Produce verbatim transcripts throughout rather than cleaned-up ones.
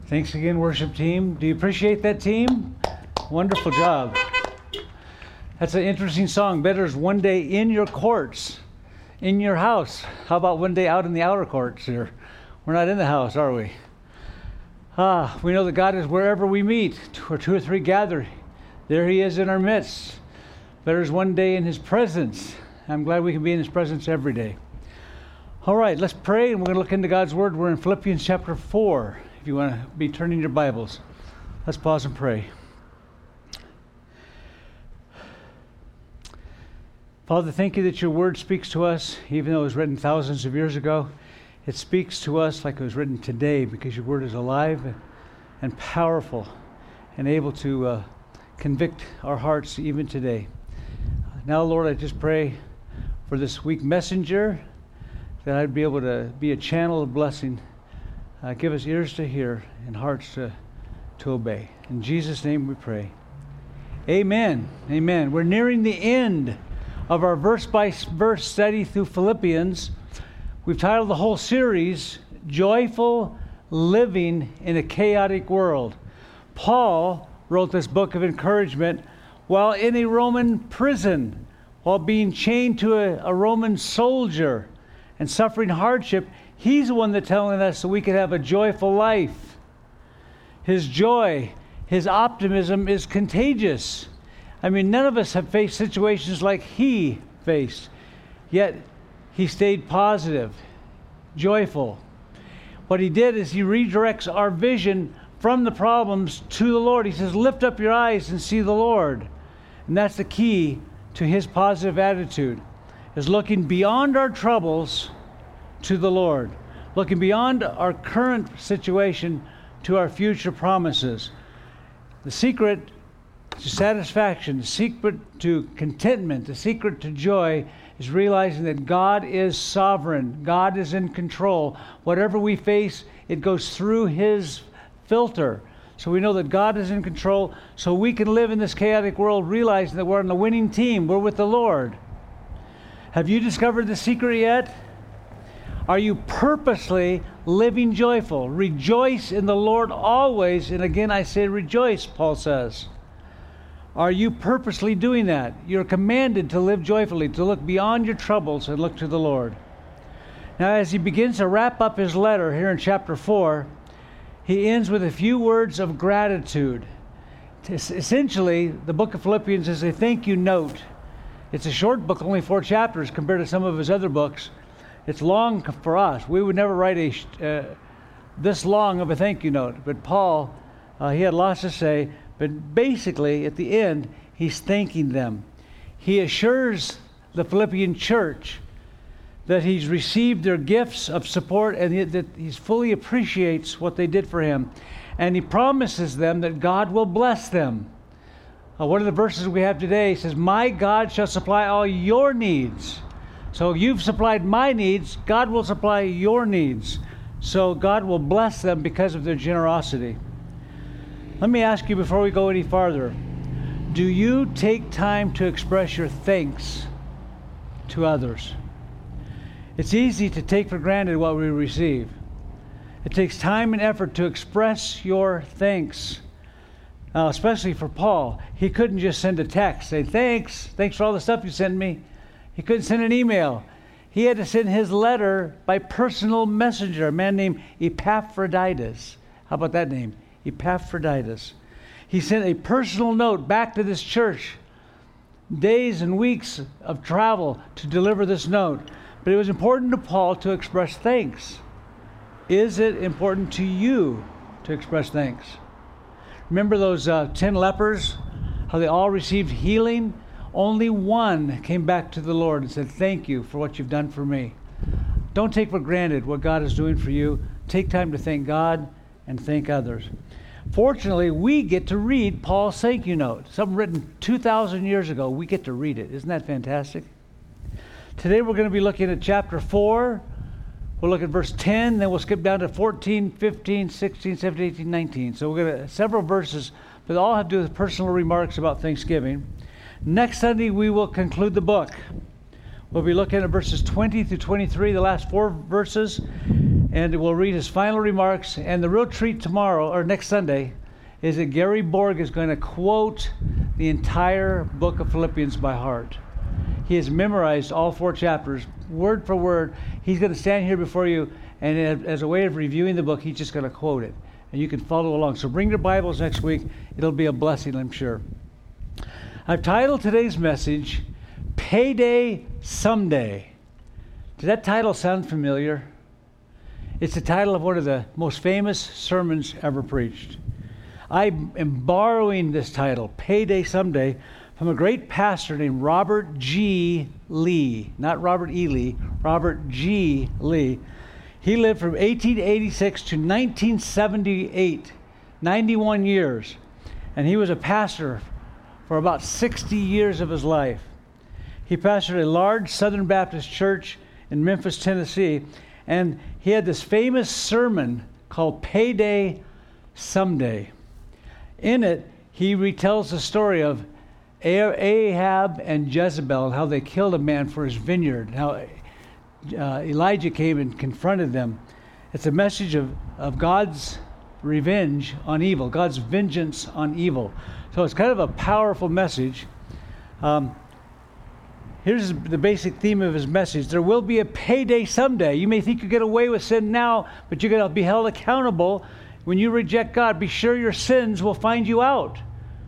Thanks again, worship team. Do you appreciate that team? Wonderful job. That's an interesting song. Better is one day in your courts, in your house. How about one day out in the outer courts here? We're not in the house, are we? Ah, we know that God is wherever we meet, where two or three gather. There he is in our midst. Better is one day in his presence. I'm glad we can be in his presence every day. All right, let's pray, and we're going to look into God's word. We're in Philippians chapter four. If you want to be turning your Bibles, let's pause and pray. Father, thank you that your word speaks to us, even though it was written thousands of years ago. It speaks to us like it was written today, because your word is alive and powerful and able to uh, convict our hearts even today. Now, Lord, I just pray for this weak messenger, that I'd be able to be a channel of blessing. Uh, give us ears to hear and hearts to, to obey. In Jesus' name we pray. Amen. Amen. We're nearing the end of our verse-by-verse study through Philippians. We've titled the whole series, Joyful Living in a Chaotic World. Paul wrote this book of encouragement while in a Roman prison, while being chained to a, a Roman soldier and suffering hardship. He's the one that's telling us that we can have a joyful life. His joy, his optimism is contagious. I mean, none of us have faced situations like he faced, yet he stayed positive, joyful. What he did is he redirects our vision from the problems to the Lord. He says, lift up your eyes and see the Lord. And that's the key to his positive attitude, is looking beyond our troubles to the Lord, looking beyond our current situation to our future promises. The secret to satisfaction, the secret to contentment, the secret to joy is realizing that God is sovereign. God is in control. Whatever we face, it goes through his filter. So we know that God is in control, so we can live in this chaotic world realizing that we're on the winning team. We're with the Lord. Have you discovered the secret yet? Are you purposely living joyful? Rejoice in the Lord always. And again, I say rejoice, Paul says. Are you purposely doing that? You're commanded to live joyfully, to look beyond your troubles and look to the Lord. Now, as he begins to wrap up his letter here in chapter four, he ends with a few words of gratitude. Essentially, the book of Philippians is a thank you note. It's a short book, only four chapters compared to some of his other books. It's long for us. We would never write a uh, this long of a thank you note. But Paul, uh, he had lots to say. But basically, at the end, he's thanking them. He assures the Philippian church that he's received their gifts of support and he, that he fully appreciates what they did for him. And he promises them that God will bless them. Uh, one of the verses we have today says, my God shall supply all your needs. So you've supplied my needs, God will supply your needs. So God will bless them because of their generosity. Let me ask you before we go any farther, do you take time to express your thanks to others? It's easy to take for granted what we receive. It takes time and effort to express your thanks, uh, especially for Paul. He couldn't just send a text, say, thanks, thanks for all the stuff you sent me. He couldn't send an email. He had to send his letter by personal messenger, a man named Epaphroditus. How about that name? Epaphroditus. He sent a personal note back to this church, days and weeks of travel to deliver this note. But it was important to Paul to express thanks. Is it important to you to express thanks? Remember those uh, ten lepers, how they all received healing? Only one came back to the Lord and said, thank you for what you've done for me. Don't take for granted what God is doing for you. Take time to thank God and thank others. Fortunately, we get to read Paul's thank you note, something written two thousand years ago. We get to read it. Isn't that fantastic? Today we're going to be looking at chapter four. We'll look at verse ten, then we'll skip down to fourteen, fifteen, sixteen, seventeen, eighteen, nineteen. So we're going to several verses, but they all have to do with personal remarks about Thanksgiving. Next Sunday, we will conclude the book. We'll be looking at verses twenty through twenty-three, the last four verses. and we'll read his final remarks. And the real treat tomorrow, or next Sunday, is that Gary Borg is going to quote the entire book of Philippians by heart. He has memorized all four chapters, word for word. He's going to stand here before you, and as a way of reviewing the book, he's just going to quote it. And you can follow along. So bring your Bibles next week. It'll be a blessing, I'm sure. I've titled today's message, Payday Someday. Does that title sound familiar? It's the title of one of the most famous sermons ever preached. I am borrowing this title, Payday Someday, from a great pastor named Robert G. Lee. Not Robert E. Lee, Robert G. Lee. He lived from eighteen eighty-six to nineteen seventy-eight, ninety-one years. And he was a pastor for about sixty years of his life. He pastored a large Southern Baptist church in Memphis, Tennessee. And he had this famous sermon called Payday Someday. In it, he retells the story of Ahab and Jezebel and how they killed a man for his vineyard, how uh, Elijah came and confronted them. It's a message of, of God's revenge on evil, God's vengeance on evil. So it's kind of a powerful message. Um, here's the basic theme of his message. There will be a payday someday. You may think you get away with sin now, but you're going to be held accountable. When you reject God, be sure your sins will find you out.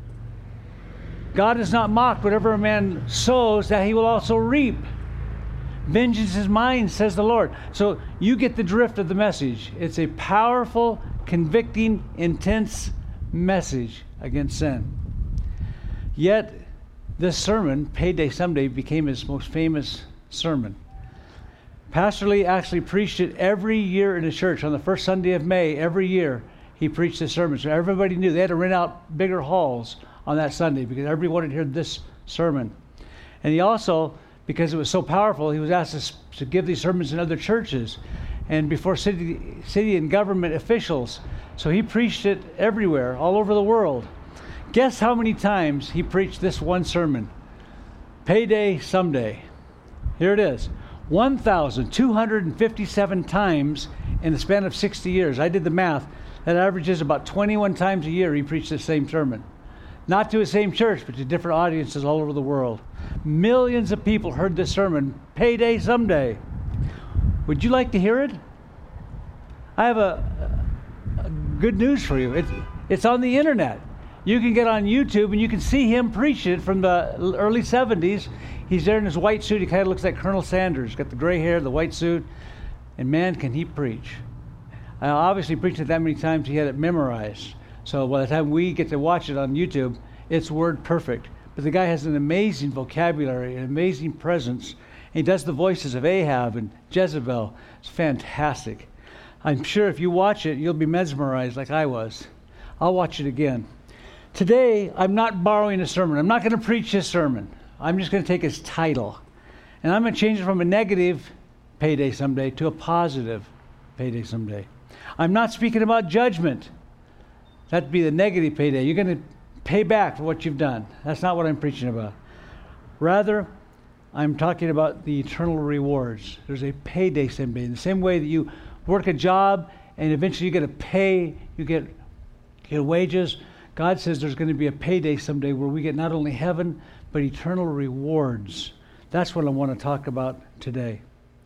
God is not mocked. Whatever a man sows, that he will also reap. Vengeance is mine, says the Lord. So you get the drift of the message. It's a powerful, convicting, intense message against sin. Yet, this sermon, Payday Someday, became his most famous sermon. Pastor Lee actually preached it every year in his church. On the first Sunday of May, every year, he preached this sermon. So everybody knew. They had to rent out bigger halls on that Sunday because everybody wanted to hear this sermon. And he also, because it was so powerful, he was asked to, to give these sermons in other churches and before city, city and government officials. So he preached it everywhere, all over the world. Guess how many times he preached this one sermon? Payday Someday. Here it is. one thousand two hundred fifty-seven times in the span of sixty years. I did the math. That averages about twenty-one times a year he preached the same sermon. Not to the same church, but to different audiences all over the world. Millions of people heard this sermon, Payday Someday. Would you like to hear it? I have a, a good news for you. It's, it's on the internet. You can get on YouTube and you can see him preach it from the early seventies. He's there in his white suit. He kind of looks like Colonel Sanders. Got the gray hair, the white suit. And man, can he preach. I obviously preached it that many times he had it memorized. So by the time we get to watch it on YouTube, it's word perfect. But the guy has an amazing vocabulary, an amazing presence. He does the voices of Ahab and Jezebel. It's fantastic. I'm sure if you watch it, you'll be mesmerized like I was. I'll watch it again. Today, I'm not borrowing a sermon. I'm not going to preach his sermon. I'm just going to take his title. And I'm going to change it from a negative payday someday to a positive payday someday. I'm not speaking about judgment. That'd be the negative payday. You're going to pay back for what you've done. That's not what I'm preaching about. Rather, I'm talking about the eternal rewards. There's a payday someday. In the same way that you work a job and eventually you get a pay, you get, get wages, God says there's going to be a payday someday where we get not only heaven, but eternal rewards. That's what I want to talk about today.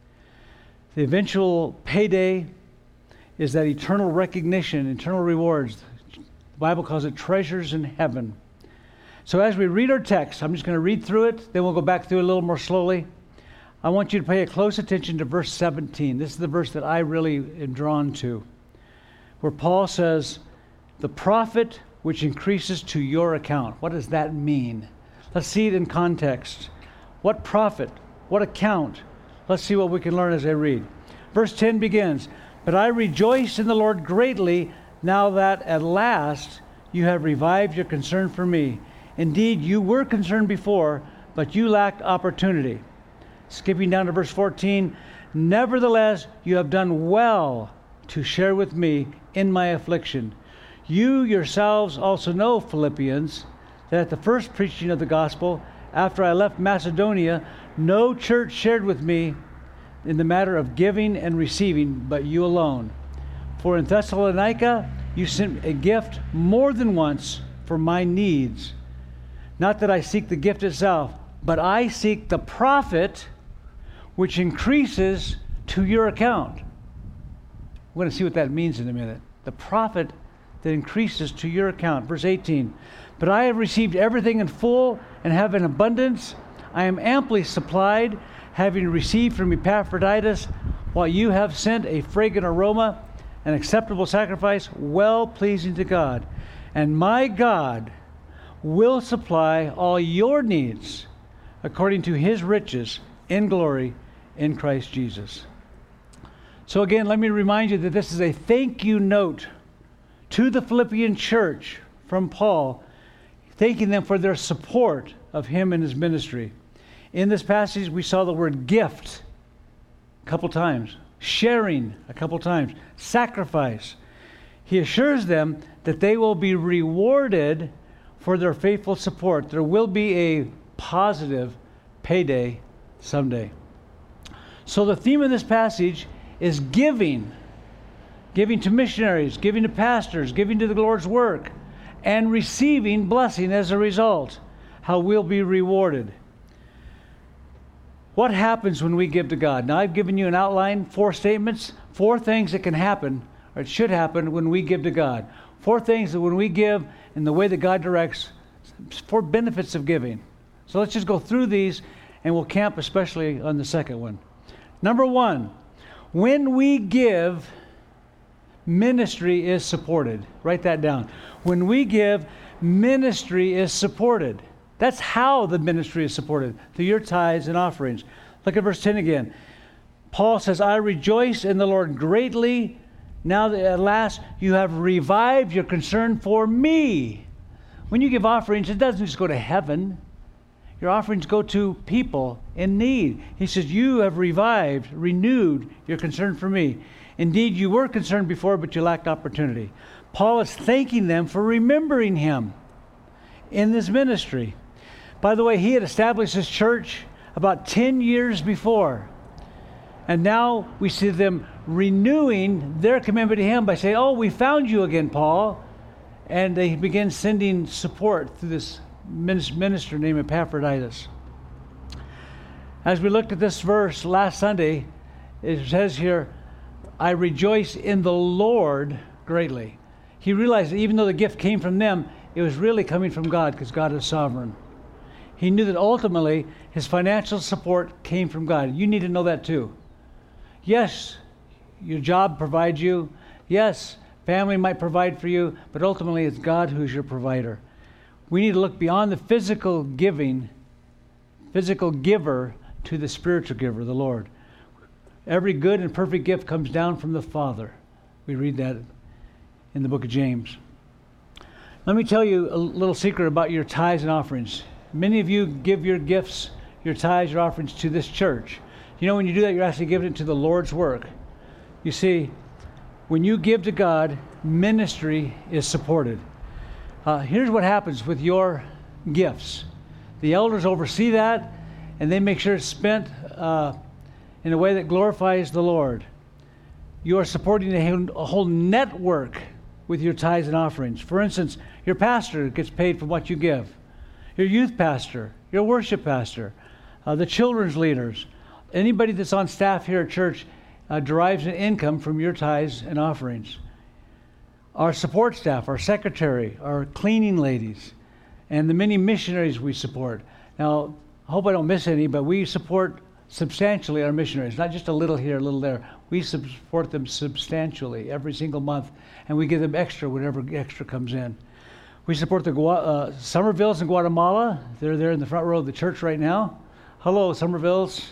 The eventual payday is that eternal recognition, eternal rewards. The Bible calls it treasures in heaven. So as we read our text, I'm just going to read through it, then we'll go back through it a little more slowly. I want you to pay a close attention to verse seventeen. This is the verse that I really am drawn to, where Paul says, the profit which increases to your account. What does that mean? Let's see it in context. What profit? What account? Let's see what we can learn as I read. Verse ten begins, but I rejoice in the Lord greatly now that at last you have revived your concern for me. Indeed, you were concerned before, but you lacked opportunity. Skipping down to verse fourteen, nevertheless, you have done well to share with me in my affliction. You yourselves also know, Philippians, that at the first preaching of the gospel, after I left Macedonia, no church shared with me in the matter of giving and receiving, but you alone. For in Thessalonica you sent a gift more than once for my needs. Not that I seek the gift itself, but I seek the profit which increases to your account. We're going to see what that means in a minute. The profit that increases to your account. Verse eighteen. But I have received everything in full and have an abundance. I am amply supplied, having received from Epaphroditus what you have sent, a fragrant aroma, an acceptable sacrifice, well pleasing to God. And my God will supply all your needs according to his riches in glory in Christ Jesus. So again, let me remind you that this is a thank you note to the Philippian church from Paul, thanking them for their support of him and his ministry. In this passage, we saw the word gift a couple times, sharing a couple times, sacrifice. He assures them that they will be rewarded for their faithful support. There will be a positive payday someday. So the theme of this passage is giving. Giving to missionaries, giving to pastors, giving to the Lord's work, and receiving blessing as a result. How we'll be rewarded. What happens when we give to God? Now I've given you an outline, four statements, four things that can happen, or it should happen when we give to God. Four things that when we give in the way that God directs, four benefits of giving. So let's just go through these, and we'll camp especially on the second one. Number one, when we give, ministry is supported. Write that down. When we give, ministry is supported. That's how the ministry is supported, through your tithes and offerings. Look at verse ten again. Paul says, I rejoice in the Lord greatly, now that at last you have revived your concern for me. When you give offerings, it doesn't just go to heaven. Your offerings go to people in need. He says, you have revived, renewed your concern for me. Indeed, you were concerned before, but you lacked opportunity. Paul is thanking them for remembering him in this ministry. By the way, he had established his church about ten years before. And now we see them renewing their commitment to him by saying, oh, we found you again, Paul. And they begin sending support through this minister named Epaphroditus. As we looked at this verse last Sunday, it says here, I rejoice in the Lord greatly. He realized that even though the gift came from them, it was really coming from God because God is sovereign. He knew that ultimately his financial support came from God. You need to know that too. Yes, your job provides you. Yes, family might provide for you, but ultimately it's God who's your provider. We need to look beyond the physical giving, physical giver, to the spiritual giver, the Lord. Every good and perfect gift comes down from the Father. We read that in the book of James. Let me tell you a little secret about your tithes and offerings. Many of you give your gifts, your tithes, your offerings to this church. You know, when you do that, you're actually giving it to the Lord's work. You see, when you give to God, ministry is supported. Uh, here's what happens with your gifts. The elders oversee that, and they make sure it's spent uh, in a way that glorifies the Lord. You are supporting a, a whole network with your tithes and offerings. For instance, your pastor gets paid for what you give. Your youth pastor, your worship pastor, uh, the children's leaders, anybody that's on staff here at church uh, derives an income from your tithes and offerings. Our support staff, our secretary, our cleaning ladies, and the many missionaries we support. Now, I hope I don't miss any, but we support substantially our missionaries, not just a little here, a little there. We support them substantially every single month, and we give them extra whenever extra comes in. We support the Gua- uh, Somervilles in Guatemala. They're there in the front row of the church right now. Hello, Somervilles.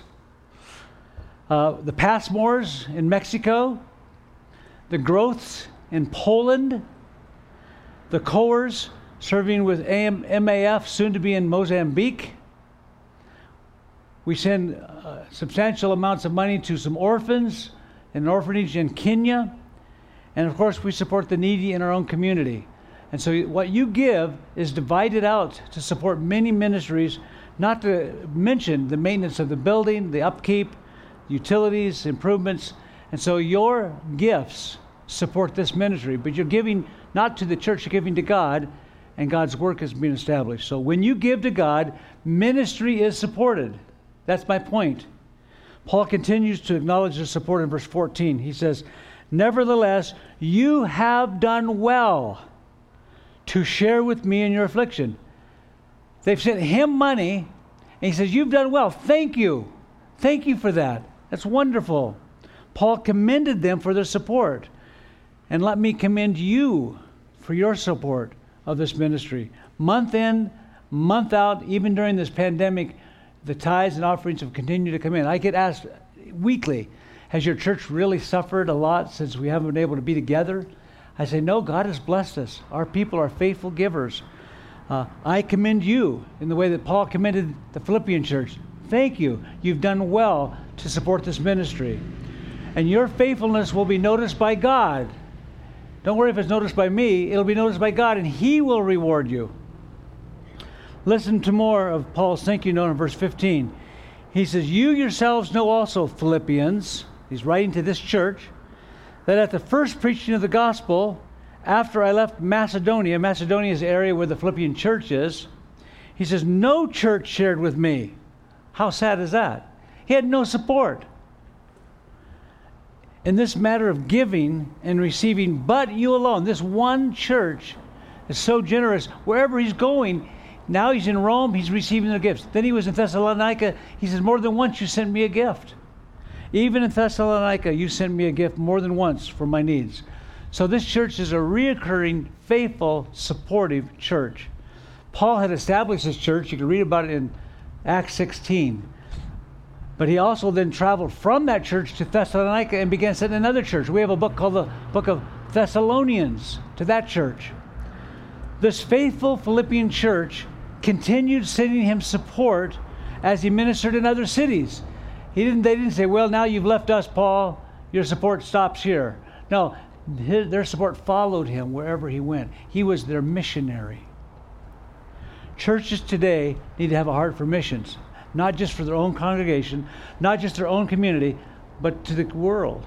Uh, the Passmores in Mexico. The Growths in Poland. The Coers serving with M A F, soon to be in Mozambique. We send uh, substantial amounts of money to some orphans in an orphanage in Kenya. And of course, we support the needy in our own community. And so what you give is divided out to support many ministries, not to mention the maintenance of the building, the upkeep, utilities, improvements. And so your gifts support this ministry, but you're giving not to the church, you're giving to God, and God's work is being established. So when you give to God, ministry is supported. That's my point. Paul continues to acknowledge the support in verse fourteen. He says, nevertheless, you have done well to share with me in your affliction. They've sent him money, and he says, you've done well. Thank you. Thank you for that. That's wonderful. Paul commended them for their support. And let me commend you for your support of this ministry. Month in, month out, even during this pandemic, the tithes and offerings have continued to come in. I get asked weekly, has your church really suffered a lot since we haven't been able to be together? I say, no, God has blessed us. Our people are faithful givers. Uh, I commend you in the way that Paul commended the Philippian church. Thank you. You've done well to support this ministry. And your faithfulness will be noticed by God. Don't worry if it's noticed by me. It'll be noticed by God, and He will reward you. Listen to more of Paul's thank you note in verse fifteen. He says, you yourselves know also, Philippians, he's writing to this church, that at the first preaching of the gospel, after I left Macedonia, Macedonia is the area where the Philippian church is, he says, no church shared with me. How sad is that? He had no support in this matter of giving and receiving, but you alone. This one church is so generous. Wherever he's going, now he's in Rome, he's receiving their gifts. Then he was in Thessalonica. He says, more than once you sent me a gift. Even in Thessalonica, you sent me a gift more than once for my needs. So this church is a reoccurring, faithful, supportive church. Paul had established this church. You can read about it in Acts sixteen. But he also then traveled from that church to Thessalonica and began setting another church. We have a book called the Book of Thessalonians to that church. This faithful Philippian church continued sending him support as he ministered in other cities. He didn't. They didn't say, well, now you've left us, Paul. Your support stops here. No, his, their support followed him wherever he went. He was their missionary. Churches today need to have a heart for missions. Not just for their own congregation, not just their own community, but to the world.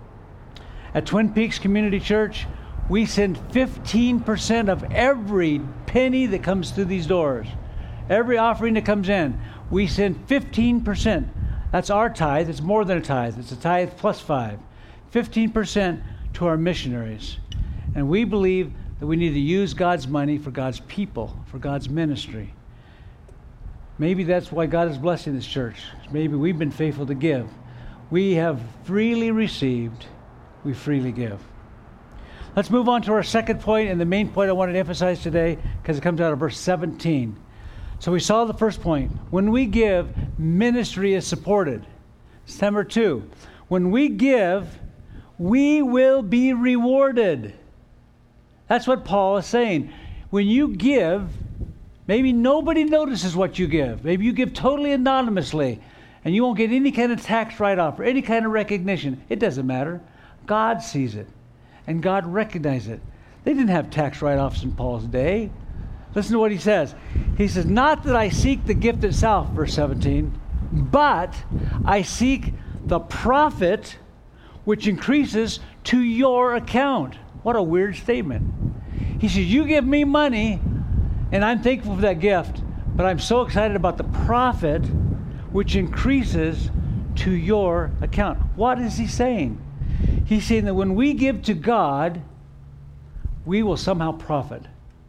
At Twin Peaks Community Church, we send fifteen percent of every penny that comes through these doors. Every offering that comes in, we send fifteen percent. That's our tithe. It's more than a tithe. It's a tithe plus five. fifteen percent to our missionaries. And we believe that we need to use God's money for God's people, for God's ministry. Maybe that's why God is blessing this church. Maybe we've been faithful to give. We have freely received, we freely give. Let's move on to our second point, and the main point I wanted to emphasize today, because it comes out of verse seventeen. So we saw the first point. When we give, ministry is supported. Number two, when we give, we will be rewarded. That's what Paul is saying. When you give, maybe nobody notices what you give. Maybe you give totally anonymously, and you won't get any kind of tax write-off or any kind of recognition. It doesn't matter. God sees it, and God recognizes it. They didn't have tax write-offs in Paul's day. Listen to what he says. He says, not that I seek the gift itself, verse seventeen, but I seek the profit which increases to your account. What a weird statement. He says, you give me money, and I'm thankful for that gift, but I'm so excited about the profit which increases to your account. What is he saying? He's saying that when we give to God, we will somehow profit.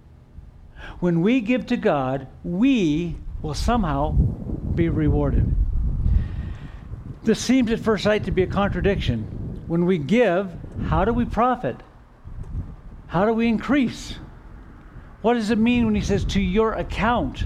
When we give to God, we will somehow be rewarded. This seems at first sight to be a contradiction. When we give, how do we profit? How do we increase? What does it mean when he says to your account?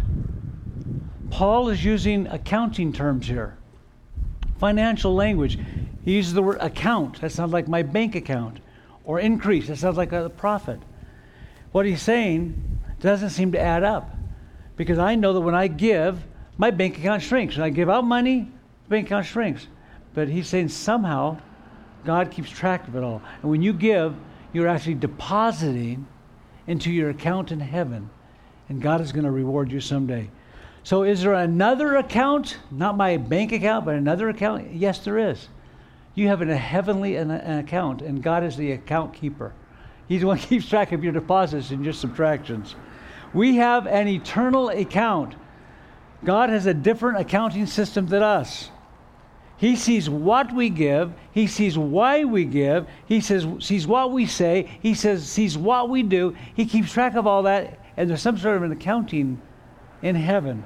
Paul is using accounting terms here. Financial language. He uses the word account. That sounds like my bank account. Or increase. That sounds like a profit. What he's saying doesn't seem to add up. Because I know that when I give, my bank account shrinks. When I give out money, the bank account shrinks. But he's saying somehow God keeps track of it all. And when you give, you're actually depositing into your account in heaven. And God is going to reward you someday. So is there another account? Not my bank account, but another account? Yes, there is. You have a heavenly an, an account, and God is the account keeper. He's the one who keeps track of your deposits and your subtractions. We have an eternal account. God has a different accounting system than us. He sees what we give. He sees why we give. He says, sees what we say. He says, sees what we do. He keeps track of all that, and there's some sort of an accounting in heaven.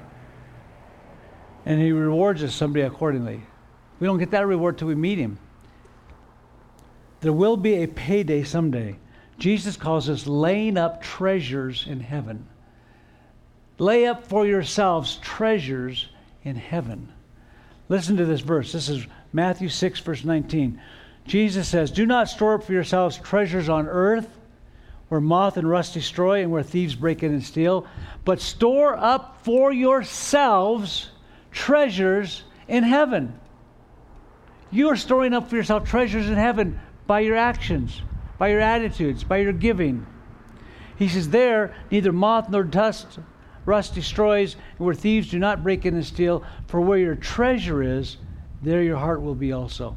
And he rewards us someday accordingly. We don't get that reward till we meet him. There will be a payday someday. Jesus calls us laying up treasures in heaven. Lay up for yourselves treasures in heaven. Listen to this verse. This is Matthew six, verse nineteen. Jesus says, do not store up for yourselves treasures on earth, where moth and rust destroy and where thieves break in and steal, but store up for yourselves treasures in heaven. You are storing up for yourself treasures in heaven by your actions, by your attitudes, by your giving. He says there, neither moth nor dust, rust destroys, and where thieves do not break in and steal, for where your treasure is, there your heart will be also.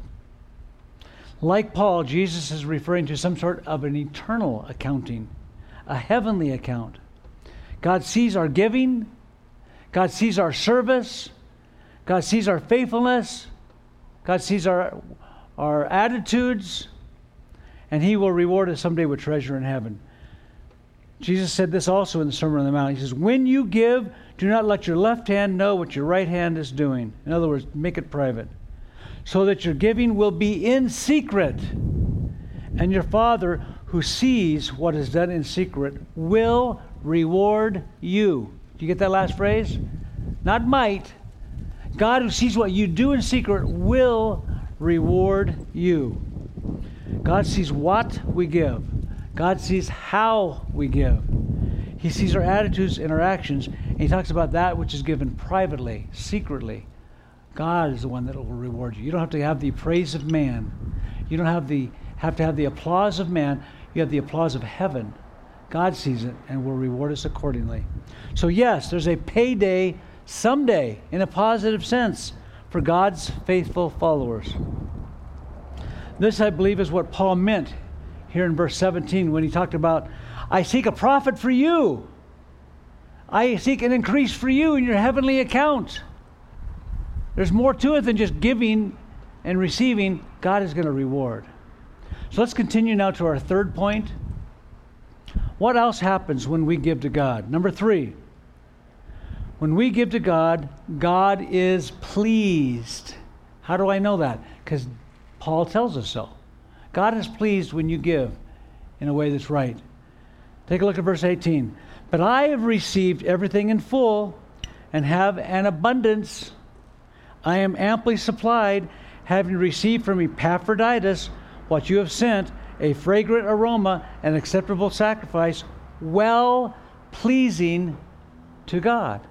Like Paul, Jesus is referring to some sort of an eternal accounting, a heavenly account. God sees our giving. God sees our service. God sees our faithfulness. God sees our, our attitudes. And he will reward us someday with treasure in heaven. Jesus said this also in the Sermon on the Mount. He says, when you give, do not let your left hand know what your right hand is doing. In other words, make it private. So that your giving will be in secret. And your Father, who sees what is done in secret, will reward you. Do you get that last phrase? Not might. God, who sees what you do in secret, will reward you. God sees what we give. God sees how we give. He sees our attitudes and our actions, and he talks about that which is given privately, secretly. God is the one that will reward you. You don't have to have the praise of man. You don't have the have to have the applause of man. You have the applause of heaven. God sees it and will reward us accordingly. So yes, there's a payday someday in a positive sense for God's faithful followers. This, I believe, is what Paul meant here in verse seventeen when he talked about, I seek a profit for you. I seek an increase for you in your heavenly account. There's more to it than just giving and receiving. God is going to reward. So let's continue now to our third point. What else happens when we give to God? Number three, when we give to God, God is pleased. How do I know that? Because Paul tells us so. God is pleased when you give in a way that's right. Take a look at verse eighteen. But I have received everything in full and have an abundance. I am amply supplied, having received from Epaphroditus what you have sent, a fragrant aroma, an acceptable sacrifice, well pleasing to God.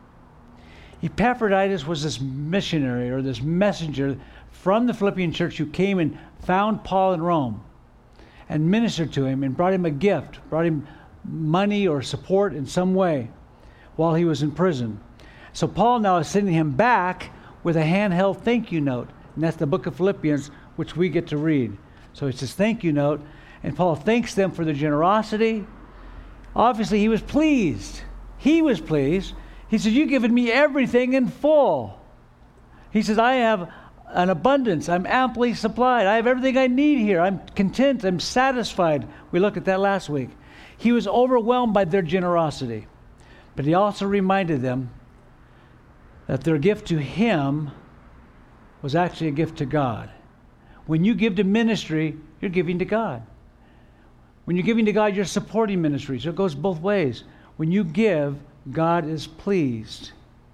Epaphroditus was this missionary or this messenger from the Philippian church who came and found Paul in Rome and ministered to him and brought him a gift, brought him money or support in some way while he was in prison. So Paul now is sending him back with a handheld thank you note. And that's the book of Philippians, which we get to read. So it's this thank you note, and Paul thanks them for their generosity. Obviously, he was pleased. He was pleased. He said, you've given me everything in full. He says, I have an abundance. I'm amply supplied. I have everything I need here. I'm content. I'm satisfied. We looked at that last week. He was overwhelmed by their generosity. But he also reminded them that their gift to him was actually a gift to God. When you give to ministry, you're giving to God. When you're giving to God, you're supporting ministry. So it goes both ways. When you give, God is pleased.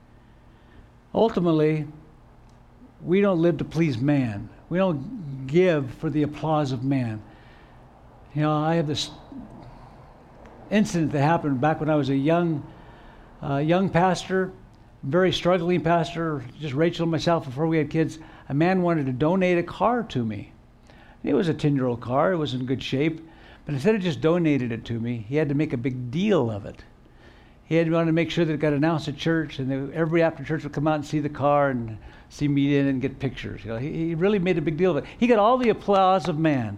Ultimately, we don't live to please man. We don't give for the applause of man. You know, I have this incident that happened back when I was a young, uh, young pastor, very struggling pastor, just Rachel and myself before we had kids. A man wanted to donate a car to me. It was a ten-year-old car. It was in good shape. But instead of just donating it to me, he had to make a big deal of it. He had wanted to make sure that it got announced at church, and they, everybody after church would come out and see the car and see me in and get pictures. You know, he, he really made a big deal of it. He got all the applause of man.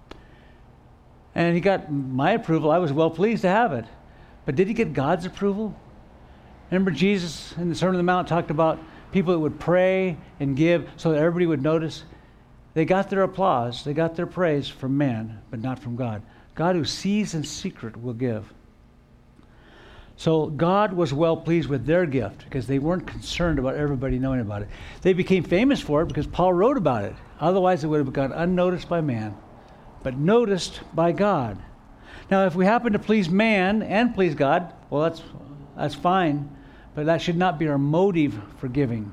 And he got my approval. I was well pleased to have it. But did he get God's approval? Remember Jesus in the Sermon on the Mount talked about people that would pray and give so that everybody would notice. They got their applause, they got their praise from man, but not from God. God who sees in secret will give. So God was well pleased with their gift because they weren't concerned about everybody knowing about it. They became famous for it because Paul wrote about it. Otherwise it would have gone unnoticed by man, but noticed by God. Now, if we happen to please man and please God, well, that's that's fine, but that should not be our motive for giving.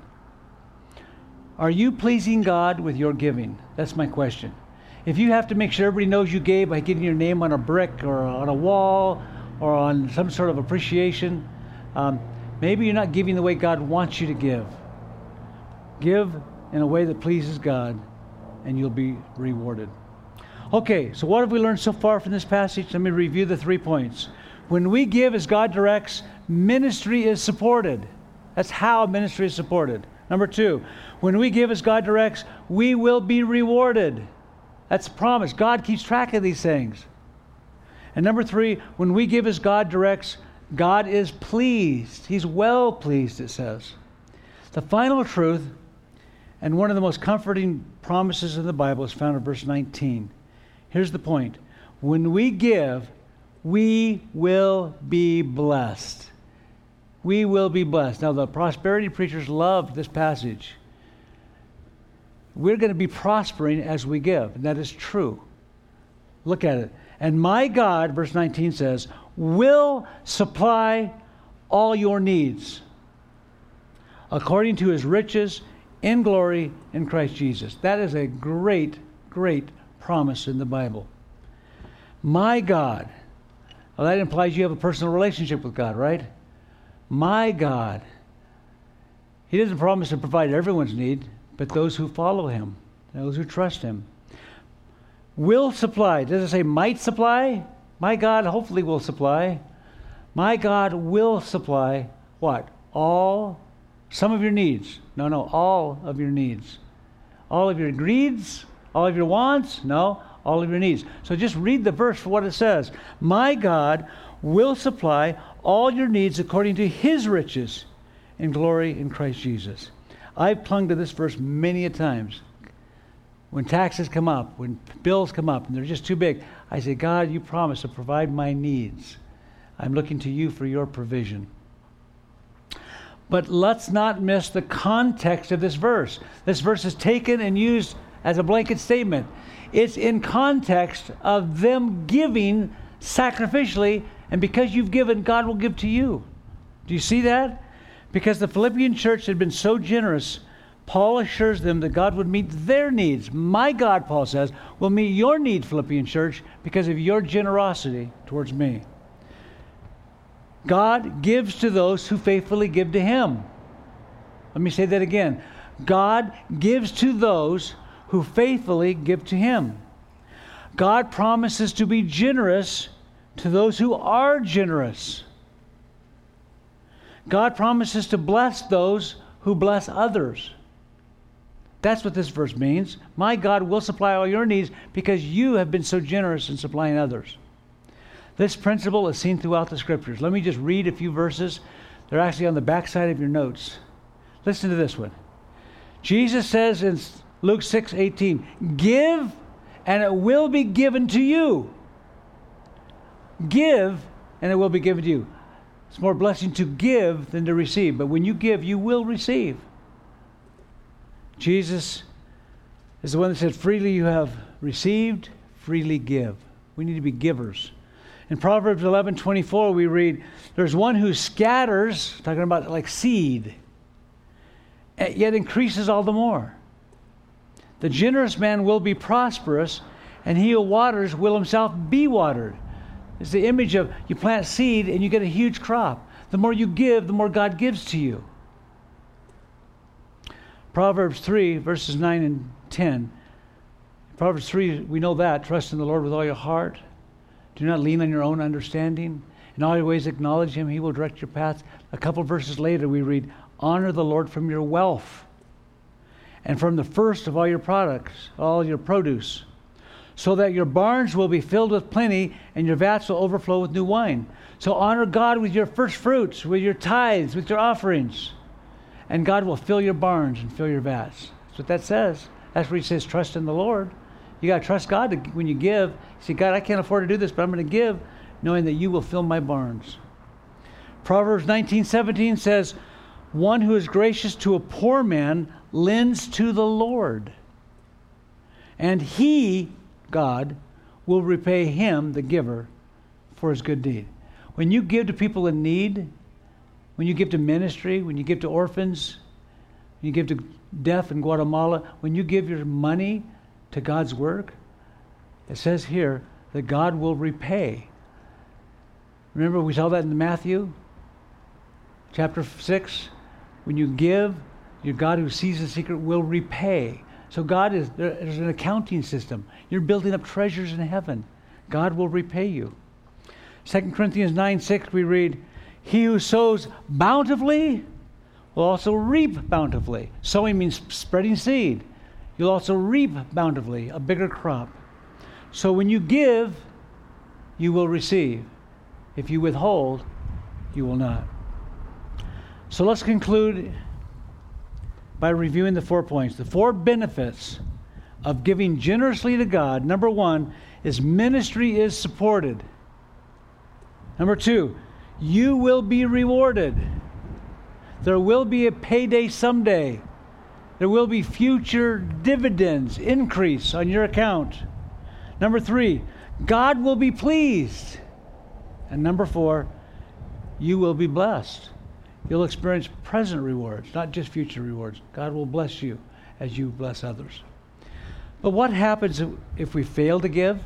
Are you pleasing God with your giving? That's my question. If you have to make sure everybody knows you gave by getting your name on a brick or on a wall or on some sort of appreciation, um, maybe you're not giving the way God wants you to give. Give in a way that pleases God, and you'll be rewarded. Okay, so what have we learned so far from this passage? Let me review the three points. When we give as God directs, ministry is supported. That's how ministry is supported. Number two, when we give as God directs, we will be rewarded. That's a promise. God keeps track of these things. And number three, when we give as God directs, God is pleased. He's well pleased, it says. The final truth, and one of the most comforting promises in the Bible, is found in verse nineteen. Here's the point. When we give, we will be blessed. We will be blessed. Now, the prosperity preachers loved this passage. We're going to be prospering as we give, and that is true. Look at it. And my God, verse nineteen says, will supply all your needs according to his riches in glory in Christ Jesus. That is a great, great promise in the Bible. My God. Well, that implies you have a personal relationship with God, right? My God. He doesn't promise to provide everyone's need, but those who follow him, those who trust him. Will supply. Does it say might supply? My God hopefully will supply. My God will supply what? All, some of your needs. No, no, all of your needs. All of your greeds, all of your wants? No, all of your needs. So just read the verse for what it says. My God will supply all your needs according to his riches in glory in Christ Jesus. I've clung to this verse many a times. When taxes come up, when bills come up, and they're just too big, I say, God, you promised to provide my needs. I'm looking to you for your provision. But let's not miss the context of this verse. This verse is taken and used as a blanket statement. It's in context of them giving sacrificially, and because you've given, God will give to you. Do you see that? Because the Philippian church had been so generous, Paul assures them that God would meet their needs. My God, Paul says, will meet your need, Philippian church, because of your generosity towards me. God gives to those who faithfully give to him. Let me say that again. God gives to those who faithfully give to him. God promises to be generous to those who are generous. God promises to bless those who bless others. That's what this verse means. My God will supply all your needs because you have been so generous in supplying others. This principle is seen throughout the scriptures. Let me just read a few verses. They're actually on the backside of your notes. Listen to this one. Jesus says in Luke six eighteen, give and it will be given to you. Give and it will be given to you. It's more blessing to give than to receive. But when you give, you will receive. Jesus is the one that said, freely you have received, freely give. We need to be givers. In Proverbs eleven twenty-four, we read, there's one who scatters, talking about like seed, yet increases all the more. The generous man will be prosperous, and he who waters will himself be watered. It's the image of you plant seed and you get a huge crop. The more you give, the more God gives to you. Proverbs three, verses nine and ten. Proverbs three, we know that. Trust in the Lord with all your heart. Do not lean on your own understanding. In all your ways acknowledge him, he will direct your path. A couple verses later we read, honor the Lord from your wealth and from the first of all your products, all your produce, so that your barns will be filled with plenty and your vats will overflow with new wine. So honor God with your first fruits, with your tithes, with your offerings, and God will fill your barns and fill your vats. That's what that says. That's where he says trust in the Lord. You got to trust God to, when you give. You say, God, I can't afford to do this, but I'm going to give, knowing that you will fill my barns. Proverbs nineteen seventeen says, one who is gracious to a poor man lends to the Lord, and he, God, will repay him, the giver, for his good deed. When you give to people in need, when you give to ministry, when you give to orphans, when you give to deaf in Guatemala, when you give your money to God's work, it says here that God will repay. Remember we saw that in Matthew chapter six? When you give, your God who sees the secret will repay. So God is, there's an accounting system. You're building up treasures in heaven. God will repay you. Second Corinthians nine six we read, he who sows bountifully will also reap bountifully. Sowing means spreading seed. You'll also reap bountifully, a bigger crop. So when you give, you will receive. If you withhold, you will not. So let's conclude by reviewing the four points. The four benefits of giving generously to God. Number one is ministry is supported. Number two, you will be rewarded. There will be a payday someday. There will be future dividends, increase on your account. Number three, God will be pleased. And number four, you will be blessed. You'll experience present rewards, not just future rewards. God will bless you as you bless others. But what happens if we fail to give?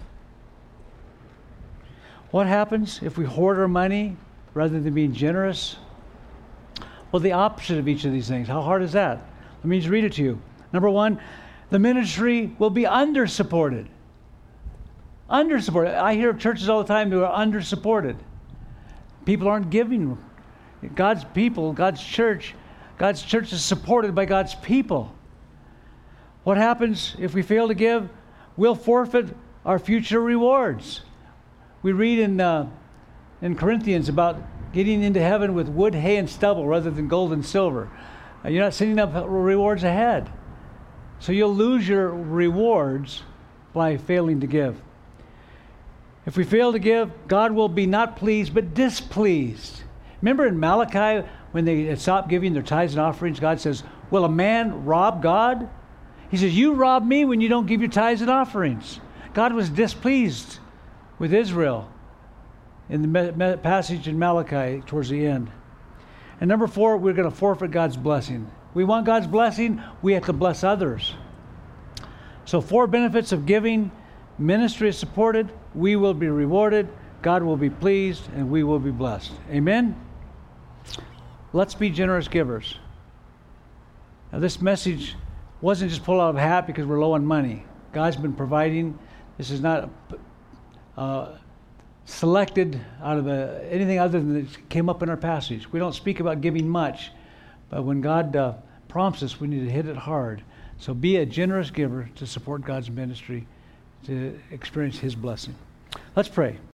What happens if we hoard our money rather than being generous? Well, the opposite of each of these things. How hard is that? Let me just read it to you. Number one, the ministry will be under-supported. Under-supported. I hear of churches all the time who are under-supported. People aren't giving. God's people, God's church, God's church is supported by God's people. What happens if we fail to give? We'll forfeit our future rewards. We read in uh, in Corinthians about getting into heaven with wood, hay, and stubble rather than gold and silver. Uh, you're not setting up rewards ahead. So you'll lose your rewards by failing to give. If we fail to give, God will be not pleased but displeased. Remember in Malachi, when they had stopped giving their tithes and offerings, God says, will a man rob God? He says, you rob me when you don't give your tithes and offerings. God was displeased with Israel in the me- me- passage in Malachi towards the end. And number four, we're going to forfeit God's blessing. We want God's blessing, we have to bless others. So four benefits of giving. Ministry is supported, we will be rewarded, God will be pleased, and we will be blessed. Amen? Let's be generous givers. Now, this message wasn't just pulled out of a hat because we're low on money. God's been providing. This is not uh, selected out of a, anything other than it came up in our passage. We don't speak about giving much, but when God uh, prompts us, we need to hit it hard. So be a generous giver to support God's ministry, to experience His blessing. Let's pray.